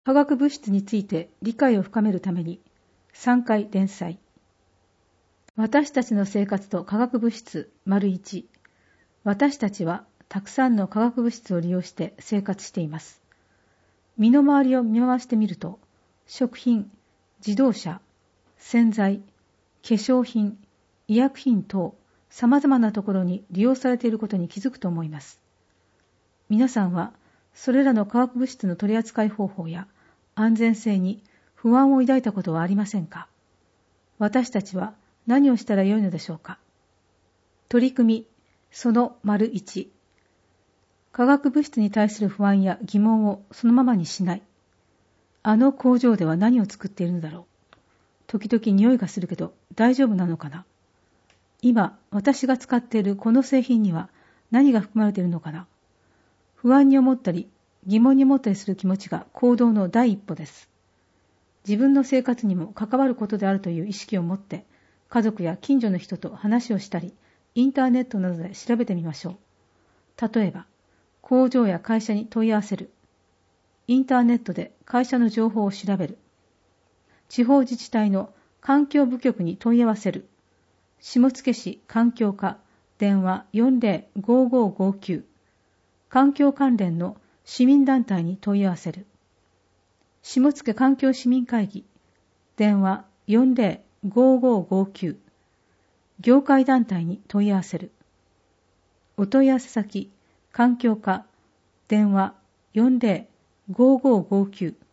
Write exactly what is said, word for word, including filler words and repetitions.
化学物質について理解を深めるためにさんかい連載。私たちの生活と化学物質 いち。私たちはたくさんの化学物質を利用して生活しています。身の回りを見回してみると、食品、自動車、洗剤、化粧品、医薬品等、様々なところに利用されていることに気づくと思います。皆さんはそれらの化学物質の取り扱い方法や安全性に不安を抱いたことはありませんか？私たちは何をしたらよいのでしょうか？取り組みその いち。化学物質に対する不安や疑問をそのままにしない。あの工場では何を作っているのだろう。時々匂いがするけど大丈夫なのかな。今私が使っているこの製品には何が含まれているのかな。不安に思ったり疑問に思ったりする気持ちが行動の第一歩です。自分の生活にも関わることであるという意識を持って家族や近所の人と話をしたりインターネットなどで調べてみましょう。例えば工場や会社に問い合わせる。インターネットで会社の情報を調べる。地方自治体の環境部局に問い合わせる。下野市環境課電話 よんぜろごごごきゅう。環境関連の市民団体に問い合わせる。下野環境市民会議電話 よんぜろごごごきゅう。業界団体に問い合わせる。お問い合わせ先環境課電話 よんぜろごごごきゅう。